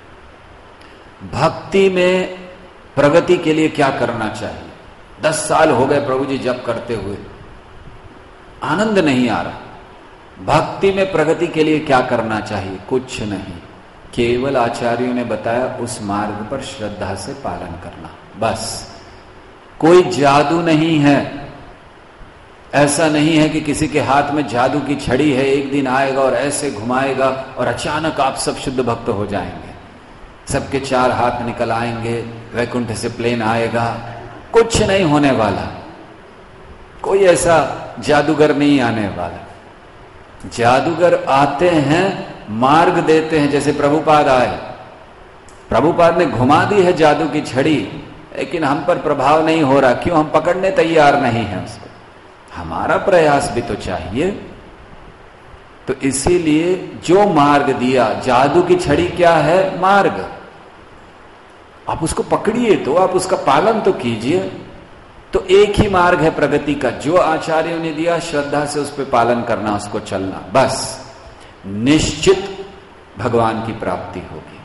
A: भक्ति में प्रगति के लिए क्या करना चाहिए? 10 साल हो गए प्रभु जी जप करते हुए, आनंद नहीं आ रहा, भक्ति में प्रगति के लिए क्या करना चाहिए? कुछ नहीं, केवल आचार्यों ने बताया उस मार्ग पर श्रद्धा से पालन करना, बस। कोई जादू नहीं है, ऐसा नहीं है कि किसी के हाथ में जादू की छड़ी है, एक दिन आएगा और ऐसे घुमाएगा और अचानक आप सब शुद्ध भक्त हो जाएंगे, सबके 4 हाथ निकल आएंगे, वैकुंठ से प्लेन आएगा। कुछ नहीं होने वाला, कोई ऐसा जादूगर नहीं आने वाला। जादूगर आते हैं, मार्ग देते हैं, जैसे प्रभुपाद आए, प्रभुपाद ने घुमा दी है जादू की छड़ी, लेकिन हम पर प्रभाव नहीं हो रहा। क्यों? हम पकड़ने तैयार नहीं हैं उसको, हमारा प्रयास भी तो चाहिए। तो इसीलिए जो मार्ग दिया, जादू की छड़ी क्या है? मार्ग। आप उसको पकड़िए, तो आप उसका पालन तो कीजिए। तो एक ही मार्ग है प्रगति का, जो आचार्यों ने दिया, श्रद्धा से उस पर पालन करना, उसको चलना, बस। निश्चित भगवान की प्राप्ति होगी।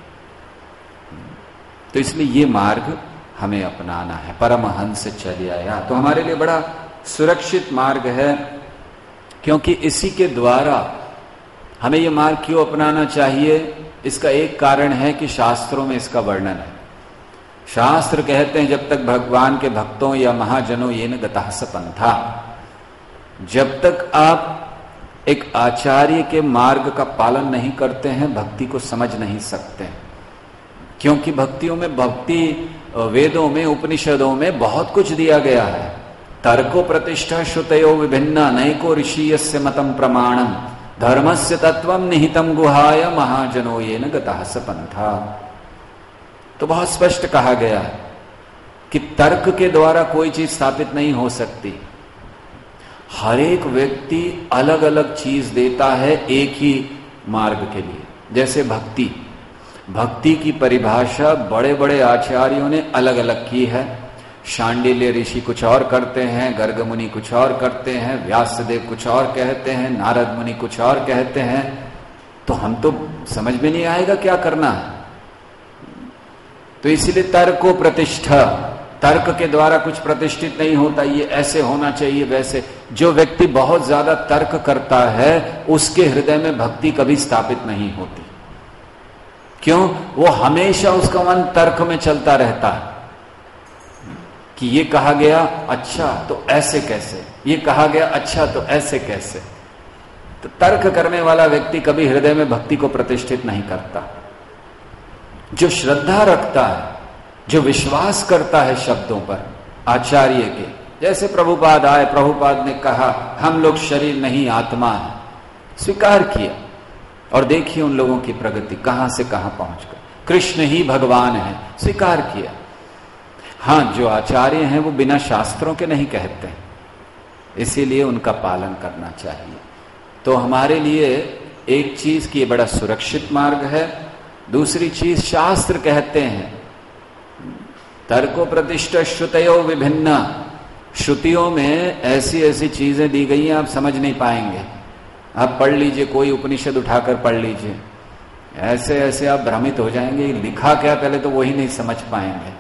A: तो इसलिए ये मार्ग हमें अपनाना है, परमहंस चर्या। तो हमारे लिए बड़ा सुरक्षित मार्ग है, क्योंकि इसी के द्वारा हमें ये मार्ग क्यों अपनाना चाहिए? इसका एक कारण है कि शास्त्रों में इसका वर्णन है। शास्त्र कहते हैं जब तक भगवान के भक्तों या महाजनों ये न गतः स पंथा, जब तक आप एक आचार्य के मार्ग का पालन नहीं करते हैं, भक्ति को समझ नहीं सकते। क्योंकि भक्तियों में, भक्ति वेदों में, उपनिषदों में बहुत कुछ दिया गया है। तर्को प्रतिष्ठा श्रुतयो विभिन्ना नैको ऋषियस्य मतम प्रमाणम धर्मस्य तत्वम निहितम गुहाय महाजनो येन गतः स पंथा। तो बहुत स्पष्ट कहा गया है कि तर्क के द्वारा कोई चीज स्थापित नहीं हो सकती। हर एक व्यक्ति अलग अलग चीज देता है एक ही मार्ग के लिए। जैसे भक्ति, भक्ति की परिभाषा बड़े बड़े आचार्यों ने अलग अलग की है। शांडिल्य ऋषि कुछ और करते हैं, गर्ग मुनि कुछ और करते हैं, व्यासदेव कुछ और कहते हैं, नारद मुनि कुछ और कहते हैं। तो हम तो समझ में नहीं आएगा क्या करना है। तो इसलिए तर्को प्रतिष्ठा, तर्क के द्वारा कुछ प्रतिष्ठित नहीं होता, ये ऐसे होना चाहिए वैसे। जो व्यक्ति बहुत ज्यादा तर्क करता है उसके हृदय में भक्ति कभी स्थापित नहीं होती। क्यों? वो हमेशा उसका मन तर्क में चलता रहता है कि ये कहा गया, अच्छा तो ऐसे कैसे, ये कहा गया, अच्छा तो ऐसे कैसे। तो तर्क करने वाला व्यक्ति कभी हृदय में भक्ति को प्रतिष्ठित नहीं करता। जो श्रद्धा रखता है, जो विश्वास करता है शब्दों पर आचार्य के, जैसे प्रभुपाद आए, प्रभुपाद ने कहा हम लोग शरीर नहीं आत्मा है, स्वीकार किया और देखिए उन लोगों की प्रगति कहां से कहां पहुंच गए। कृष्ण ही भगवान है, स्वीकार किया। हां, जो आचार्य हैं वो बिना शास्त्रों के नहीं कहते, इसीलिए उनका पालन करना चाहिए। तो हमारे लिए एक चीज की बड़ा सुरक्षित मार्ग है, दूसरी चीज शास्त्र कहते हैं तर्को प्रतिष्ठ श्रुतयो विभिन्न। श्रुतियों में ऐसी ऐसी चीजें दी गई हैं आप समझ नहीं पाएंगे। आप पढ़ लीजिए, कोई उपनिषद उठाकर पढ़ लीजिए, ऐसे ऐसे आप भ्रमित हो जाएंगे, लिखा क्या पहले तो वही नहीं समझ पाएंगे।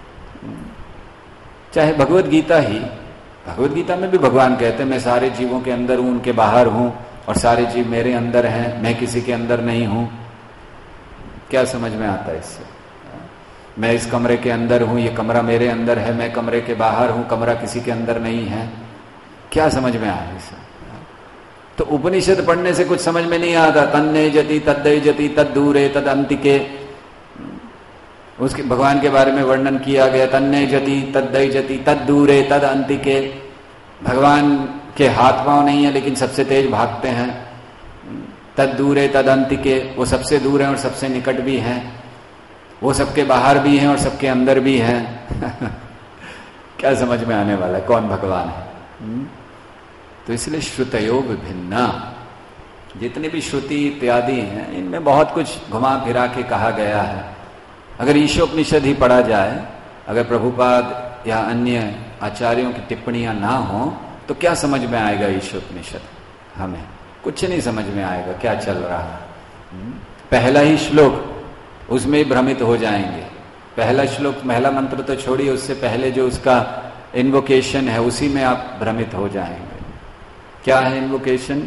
A: चाहे भगवत गीता ही, भगवत गीता में भी भगवान कहते हैं मैं सारे जीवों के अंदर हूं, उनके बाहर हूं, और सारे जीव मेरे अंदर हैं, मैं किसी के अंदर नहीं हूं। क्या समझ में आता है इससे? मैं इस कमरे के अंदर हूं, ये कमरा मेरे अंदर है, मैं कमरे के बाहर हूं, कमरा किसी के अंदर नहीं है। क्या समझ में आया इससे? तो उपनिषद पढ़ने से कुछ समझ में नहीं आता। तन्ने जति तद्दय जति तद दूरे तद अंतिके, उसके भगवान के बारे में वर्णन किया गया। तन्ने जति तद्दय जति तद दूरे तद अंतिके, भगवान के हाथ पांव नहीं है लेकिन सबसे तेज भागते हैं। तद दूरे तद अंतिके, वो सबसे दूर हैं और सबसे निकट भी हैं, वो सबके बाहर भी हैं और सबके अंदर भी हैं। क्या समझ में आने वाला है कौन भगवान है? तो इसलिए श्रुतयो विभिन्ना, जितनी भी श्रुति इत्यादि हैं इनमें बहुत कुछ घुमा फिरा के कहा गया है। अगर ईशोपनिषद ही पढ़ा जाए, अगर प्रभुपाद या अन्य आचार्यों की टिप्पणियां ना हो तो क्या समझ में आएगा ईशोपनिषद? हमें कुछ नहीं समझ में आएगा क्या चल रहा है। पहला ही श्लोक, उसमें ही भ्रमित हो जाएंगे। पहला श्लोक, पहला मंत्र तो छोड़िए, उससे पहले जो उसका इन्वोकेशन है उसी में आप भ्रमित हो जाएंगे। क्या है इन्वोकेशन?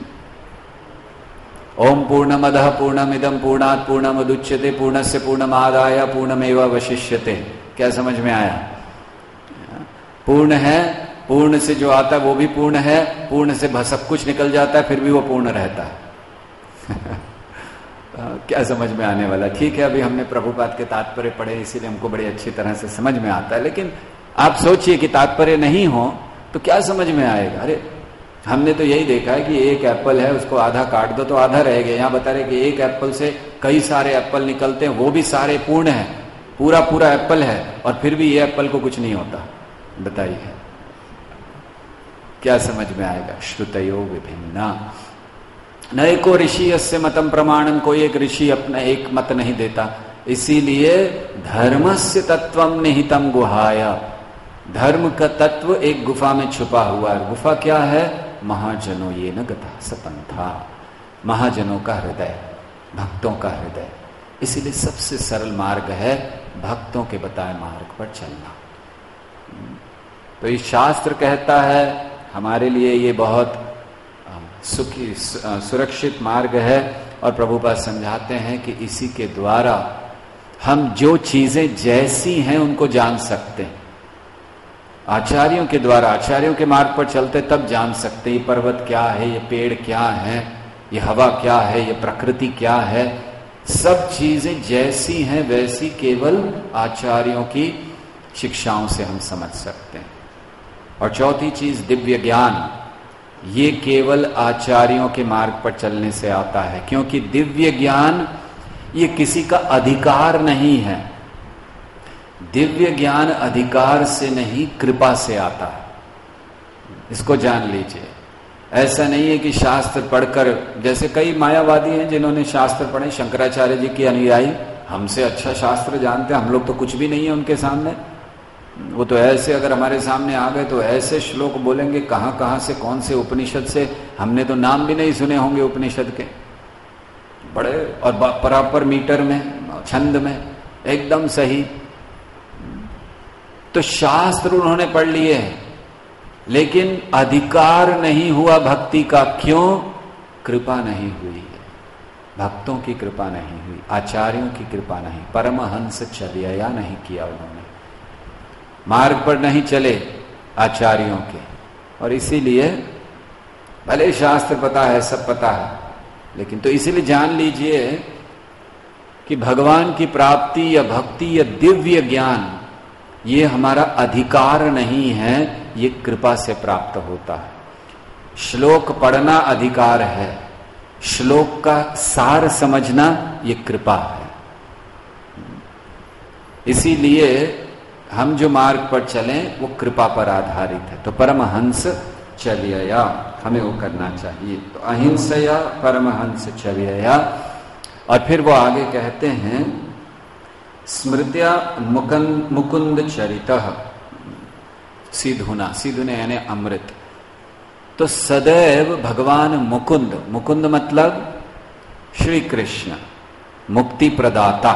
A: ओम पूर्णमदः पूर्णमिदं पूर्णात् पूर्णमुदच्यते पूर्णस्य पूर्णमादाय पूर्णमेवावशिष्यते। क्या समझ में आया? पूर्ण है, पूर्ण से जो आता है वो भी पूर्ण है, पूर्ण से सब कुछ निकल जाता है फिर भी वो पूर्ण रहता है। क्या समझ में आने वाला? ठीक है, अभी हमने प्रभुपाद के तात्पर्य पढ़े इसीलिए हमको बड़ी अच्छी तरह से समझ में आता है, लेकिन आप सोचिए कि तात्पर्य नहीं हो तो क्या समझ में आएगा? अरे हमने तो यही देखा है कि एक एप्पल है, उसको आधा काट दो तो आधा रह गया। यहां बता रहे कि एक एप्पल से कई सारे एप्पल निकलते हैं, वो भी सारे पूर्ण है, पूरा पूरा एप्पल है, और फिर भी ये एप्पल को कुछ नहीं होता। बताइए क्या समझ में आएगा? श्रुतयो विभिन्ना। न एको ऋषि यस्य मतम प्रमाणम, कोई एक ऋषि अपना एक मत नहीं देता। इसीलिए धर्मस्य तत्वम निहितम गुहाया, धर्म का तत्व एक गुफा में छुपा हुआ है। गुफा क्या है? महाजनों ये न गता सपंथा, महाजनों का हृदय, भक्तों का हृदय। इसीलिए सबसे सरल मार्ग है भक्तों के बताए मार्ग पर चलना। तो ये शास्त्र कहता है हमारे लिए ये बहुत सुखी सुरक्षित मार्ग है, और प्रभुपाद समझाते हैं कि इसी के द्वारा हम जो चीजें जैसी हैं उनको जान सकते हैं। आचार्यों के द्वारा, आचार्यों के मार्ग पर चलते तब जान सकते ये पर्वत क्या है, ये पेड़ क्या है, ये हवा क्या है, ये प्रकृति क्या है। सब चीजें जैसी हैं वैसी केवल आचार्यों की शिक्षाओं से हम समझ सकते हैं। और चौथी चीज दिव्य ज्ञान, ये केवल आचार्यों के मार्ग पर चलने से आता है, क्योंकि दिव्य ज्ञान ये किसी का अधिकार नहीं है। दिव्य ज्ञान अधिकार से नहीं कृपा से आता है, इसको जान लीजिए। ऐसा नहीं है कि शास्त्र पढ़कर, जैसे कई मायावादी हैं जिन्होंने शास्त्र पढ़े, शंकराचार्य जी की अनुयायी, हमसे अच्छा शास्त्र जानते हैं, हम लोग तो कुछ भी नहीं है उनके सामने। वो तो ऐसे अगर हमारे सामने आ गए तो ऐसे श्लोक बोलेंगे कहां कहां से, कौन से उपनिषद से, हमने तो नाम भी नहीं सुने होंगे उपनिषद के, बड़े और बराबर मीटर में, छंद में एकदम सही। तो तो शास्त्र उन्होंने पढ़ लिए हैं, लेकिन अधिकार नहीं हुआ भक्ति का। क्यों? कृपा नहीं हुई है, भक्तों की कृपा नहीं हुई, आचार्यों की कृपा नहीं, परमहंस चर्या नहीं किया उन्होंने, मार्ग पर नहीं चले आचार्यों के। और इसीलिए भले शास्त्र पता है, सब पता है, लेकिन तो इसीलिए जान लीजिए कि भगवान की प्राप्ति या भक्ति या दिव्य ज्ञान ये हमारा अधिकार नहीं है, ये कृपा से प्राप्त होता है। श्लोक पढ़ना अधिकार है, श्लोक का सार समझना ये कृपा है। इसीलिए हम जो मार्ग पर चलें वो कृपा पर आधारित है। तो परमहंस चर्या हमें वो करना चाहिए। तो अहिंसया परमहंस चर्या। और फिर वो आगे कहते हैं स्मृत्या मुकुंद चरितः सीधुना, सीधुने यानी अमृत। तो सदैव भगवान मुकुंद, मुकुंद मतलब श्री कृष्ण, मुक्ति प्रदाता।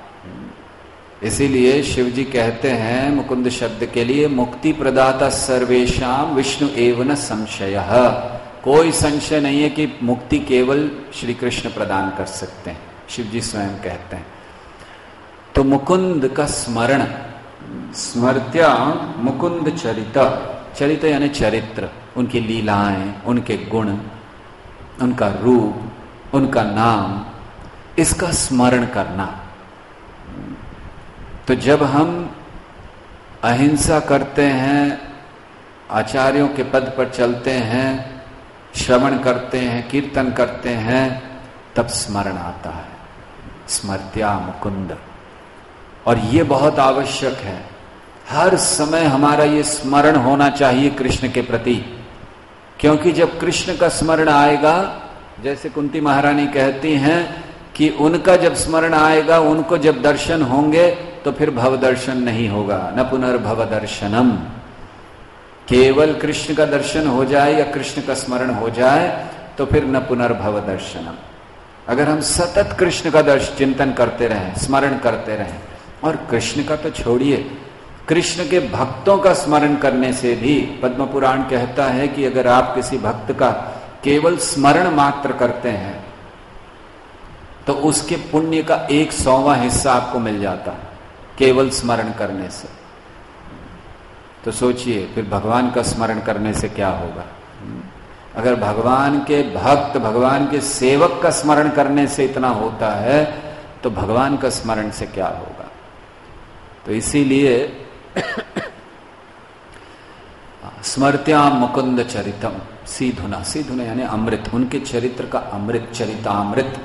A: इसीलिए शिव जी कहते हैं मुकुंद शब्द के लिए मुक्ति प्रदाता सर्वेशाम विष्णु एव न संशयः। कोई संशय नहीं है कि मुक्ति केवल श्री कृष्ण प्रदान कर सकते हैं, शिव जी स्वयं कहते हैं। तो मुकुंद का स्मरण, स्मृत्या मुकुंद चरित, चरित यानी चरित्र, उनकी लीलाएं, उनके गुण, उनका रूप, उनका नाम, इसका स्मरण करना। तो जब हम अहिंसा करते हैं, आचार्यों के पद पर चलते हैं, श्रवण करते हैं, कीर्तन करते हैं, तब स्मरण आता है, स्मृत्या मुकुंद। और ये बहुत आवश्यक है, हर समय हमारा ये स्मरण होना चाहिए कृष्ण के प्रति। क्योंकि जब कृष्ण का स्मरण आएगा, जैसे कुंती महारानी कहती हैं कि उनका जब स्मरण आएगा, उनको जब दर्शन होंगे, तो फिर भव दर्शन नहीं होगा, न पुनर्भव दर्शनम। केवल कृष्ण का दर्शन हो जाए या कृष्ण का स्मरण हो जाए तो फिर न पुनर्भव दर्शनम। अगर हम सतत कृष्ण का चिंतन करते रहें, स्मरण करते रहें, और कृष्ण का तो छोड़िए, कृष्ण के भक्तों का स्मरण करने से भी, पद्म पुराण कहता है कि अगर आप किसी भक्त का केवल स्मरण मात्र करते हैं तो उसके पुण्य का 100वां हिस्सा आपको मिल जाता है, केवल स्मरण करने से। तो सोचिए फिर भगवान का स्मरण करने से क्या होगा। अगर भगवान के भक्त, भगवान के सेवक का स्मरण करने से इतना होता है, तो भगवान का स्मरण से क्या होगा। तो इसीलिए स्मृत्या मुकुंद चरितम सीधुना, सीधुना यानी अमृत, उनके चरित्र का अमृत, चरितामृत,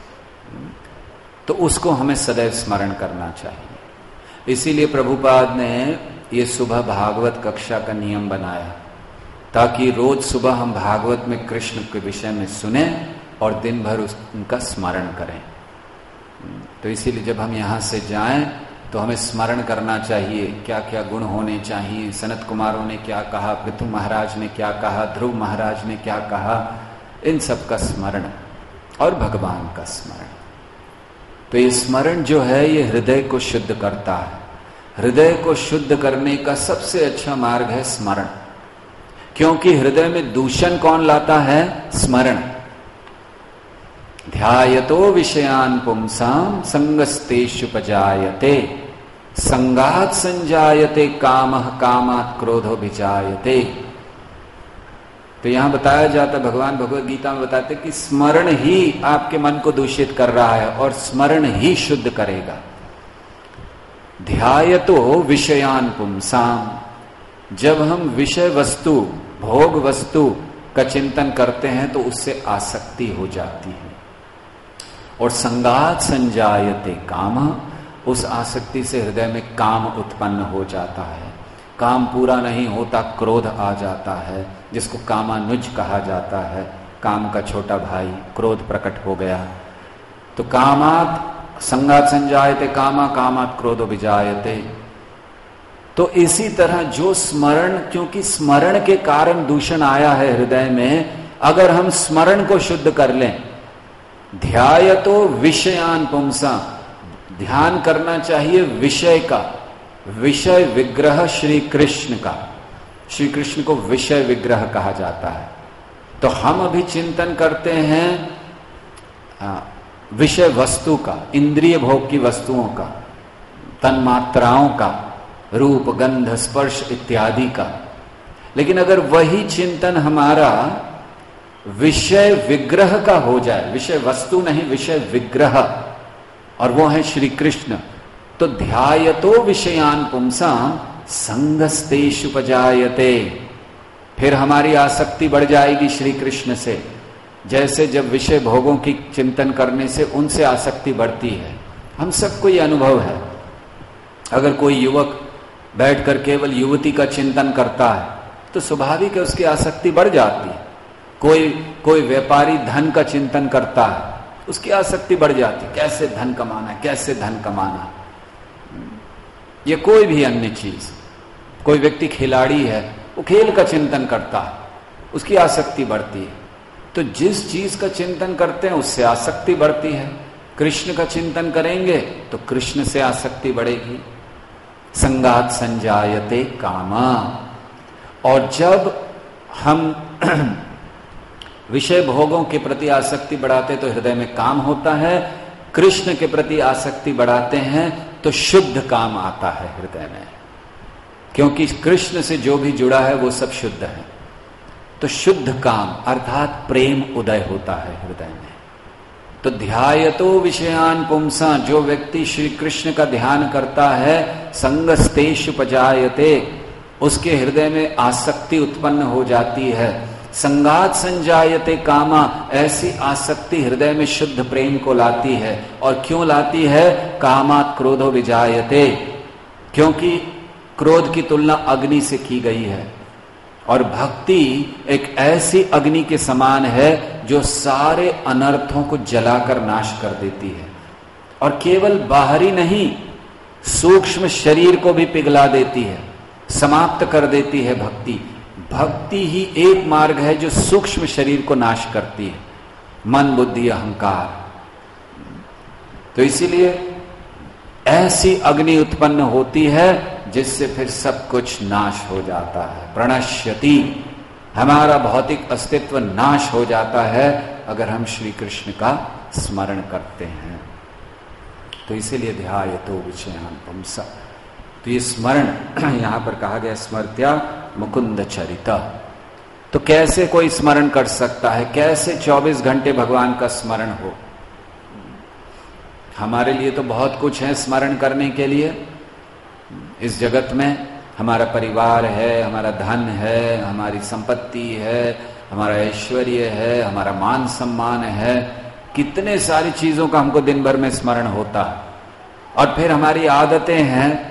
A: तो उसको हमें सदैव स्मरण करना चाहिए। इसीलिए प्रभुपाद ने ये सुबह भागवत कक्षा का नियम बनाया, ताकि रोज सुबह हम भागवत में कृष्ण के विषय में सुने और दिन भर उनका स्मरण करें। तो इसीलिए जब हम यहाँ से जाएं तो हमें स्मरण करना चाहिए क्या क्या गुण होने चाहिए, सनत कुमारों ने क्या कहा, पृथु महाराज ने क्या कहा, ध्रुव महाराज ने क्या कहा, इन सब का स्मरण और भगवान का स्मरण। तो ये स्मरण जो है ये हृदय को शुद्ध करता है। हृदय को शुद्ध करने का सबसे अच्छा मार्ग है स्मरण, क्योंकि हृदय में दूषण कौन लाता है? स्मरण। ध्यायतो विषयान पुंसाम संगस्तेषुपजायते संगात संजायते कामः कामात् क्रोधो भिजायते। तो यहां बताया जाता, भगवान भगवद गीता में बताते कि स्मरण ही आपके मन को दूषित कर रहा है और स्मरण ही शुद्ध करेगा। ध्यायतो विषयान पुंसाम, जब हम विषय वस्तु, भोग वस्तु का चिंतन करते हैं तो उससे आसक्ति हो जाती है। और संगात संजायते काम, उस आसक्ति से हृदय में काम उत्पन्न हो जाता है। काम पूरा नहीं होता, क्रोध आ जाता है, जिसको कामानुज कहा जाता है, काम का छोटा भाई, क्रोध प्रकट हो गया। तो कामात संगात संजायते कामा कामात क्रोधो विजायते। तो इसी तरह जो स्मरण, क्योंकि स्मरण के कारण दूषण आया है हृदय में, अगर हम स्मरण को शुद्ध कर लें, ध्यायतो विषयान पुंसा, ध्यान करना चाहिए विषय का, विषय विग्रह श्री कृष्ण का, श्री कृष्ण को विषय विग्रह कहा जाता है। तो हम अभी चिंतन करते हैं विषय वस्तु का, इंद्रिय भोग की वस्तुओं का, तन्मात्राओं का, रूप गंध स्पर्श इत्यादि का। लेकिन अगर वही चिंतन हमारा विषय विग्रह का हो जाए, विषय वस्तु नहीं विषय विग्रह, और वो है श्री कृष्ण, तो ध्यायतो विषयान पुंसाम संगस्तेषुपजायते, फिर हमारी आसक्ति बढ़ जाएगी श्री कृष्ण से। जैसे जब विषय भोगों की चिंतन करने से उनसे आसक्ति बढ़ती है, हम सबको ये अनुभव है। अगर कोई युवक बैठकर केवल युवती का चिंतन करता है तो स्वाभाविक है उसकी आसक्ति बढ़ जाती है। कोई व्यापारी धन का चिंतन करता है, उसकी आसक्ति बढ़ जाती है, कैसे धन कमाना है, कैसे धन कमाना। ये कोई भी अन्य चीज, कोई व्यक्ति खिलाड़ी है, वो खेल का चिंतन करता है, उसकी आसक्ति बढ़ती है। तो जिस चीज का चिंतन करते हैं उससे आसक्ति बढ़ती है। कृष्ण का चिंतन करेंगे तो कृष्ण से आसक्ति बढ़ेगी। संगात संजायते कामा, और जब हम विषय भोगों के प्रति आसक्ति बढ़ाते तो हृदय में काम होता है, कृष्ण के प्रति आसक्ति बढ़ाते हैं तो शुद्ध काम आता है हृदय में, क्योंकि कृष्ण से जो भी जुड़ा है वो सब शुद्ध है। तो शुद्ध काम अर्थात प्रेम उदय होता है हृदय में। तो ध्यायतो विषयान पुंसा, जो व्यक्ति श्री कृष्ण का ध्यान करता है, संगस्तेषुपजायते, उसके हृदय में आसक्ति उत्पन्न हो जाती है। संगात संजायते कामा, ऐसी आसक्ति हृदय में शुद्ध प्रेम को लाती है। और क्यों लाती है? कामात् क्रोधो विजायते, क्योंकि क्रोध की तुलना अग्नि से की गई है, और भक्ति एक ऐसी अग्नि के समान है जो सारे अनर्थों को जलाकर नाश कर देती है। और केवल बाहरी नहीं, सूक्ष्म शरीर को भी पिघला देती है, समाप्त कर देती है भक्ति। भक्ति ही एक मार्ग है जो सूक्ष्म शरीर को नाश करती है, मन बुद्धि अहंकार। तो इसीलिए ऐसी अग्नि उत्पन्न होती है जिससे फिर सब कुछ नाश हो जाता है। प्रणश्यति, हमारा भौतिक अस्तित्व नाश हो जाता है अगर हम श्री कृष्ण का स्मरण करते हैं। तो इसीलिए ध्यायतो विषयान पुंसा, तो ये स्मरण यहां पर कहा गया स्मृत्या मुकुंद चरिता। तो कैसे कोई स्मरण कर सकता है? कैसे 24 घंटे भगवान का स्मरण हो? हमारे लिए तो बहुत कुछ है स्मरण करने के लिए। इस जगत में हमारा परिवार है, हमारा धन है, हमारी संपत्ति है, हमारा ऐश्वर्य है, हमारा मान सम्मान है, कितने सारी चीजों का हमको दिन भर में स्मरण होता है। और फिर हमारी आदतें हैं,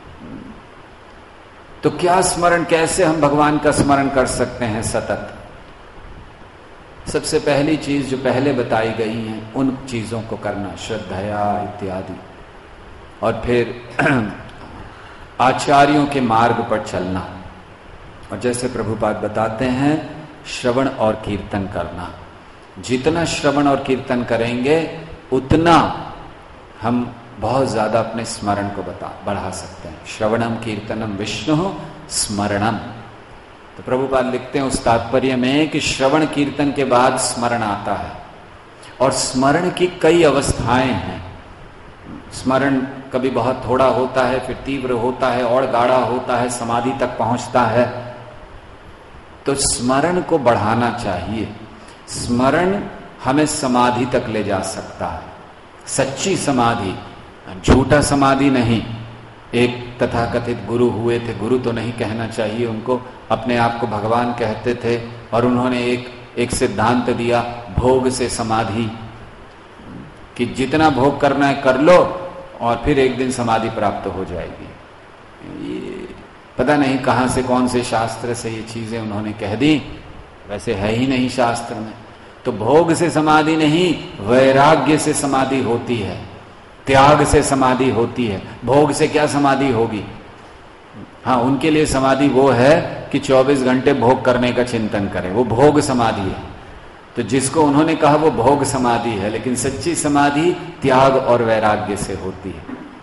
A: तो क्या स्मरण, कैसे हम भगवान का स्मरण कर सकते हैं सतत? सबसे पहली चीज जो पहले बताई गई है उन चीजों को करना, श्रद्धया इत्यादि। और फिर आचार्यों के मार्ग पर चलना, और जैसे प्रभुपाद बताते हैं श्रवण और कीर्तन करना। जितना श्रवण और कीर्तन करेंगे उतना हम बहुत ज्यादा अपने स्मरण को बढ़ा सकते हैं। श्रवणम कीर्तनम विष्णु स्मरणम। तो प्रभुपाद लिखते हैं उस तात्पर्य में कि श्रवण कीर्तन के बाद स्मरण आता है, और स्मरण की कई अवस्थाएं हैं। स्मरण कभी बहुत थोड़ा होता है, फिर तीव्र होता है, और गाढ़ा होता है, समाधि तक पहुंचता है। तो स्मरण को बढ़ाना चाहिए। स्मरण हमें समाधि तक ले जा सकता है, सच्ची समाधि, झूठा समाधि नहीं। एक तथाकथित गुरु हुए थे, गुरु तो नहीं कहना चाहिए उनको, अपने आप को भगवान कहते थे, और उन्होंने एक सिद्धांत दिया, भोग से समाधि, कि जितना भोग करना है कर लो और फिर एक दिन समाधि प्राप्त हो जाएगी। ये पता नहीं कहां से, कौन से शास्त्र से ये चीजें उन्होंने कह दी, वैसे है ही नहीं शास्त्र में। तो भोग से समाधि नहीं, वैराग्य से समाधि होती है, त्याग से समाधि होती है। भोग से क्या समाधि होगी? हाँ, उनके लिए समाधि वो है कि 24 घंटे भोग करने का चिंतन करें, वो भोग समाधि है। तो जिसको उन्होंने कहा वो भोग समाधि है, लेकिन सच्ची समाधि त्याग और वैराग्य से होती है।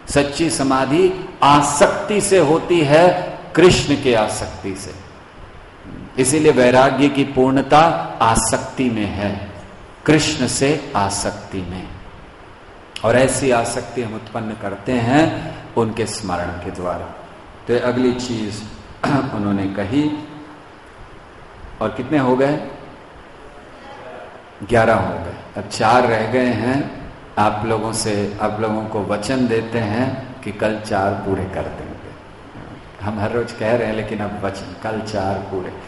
A: सच्ची समाधि आसक्ति से होती है, कृष्ण के आसक्ति से। इसीलिए वैराग्य की पूर्णता आसक्ति में है, कृष्ण से आसक्ति में। और ऐसी आसक्ति हम उत्पन्न करते हैं उनके स्मरण के द्वारा। तो अगली चीज उन्होंने कही, और कितने हो गए? 11 हो गए, अब 4 रह गए हैं। आप लोगों को वचन देते हैं कि कल 4 पूरे कर देंगे। हम हर रोज कह रहे हैं, लेकिन अब वचन, कल 4 पूरे।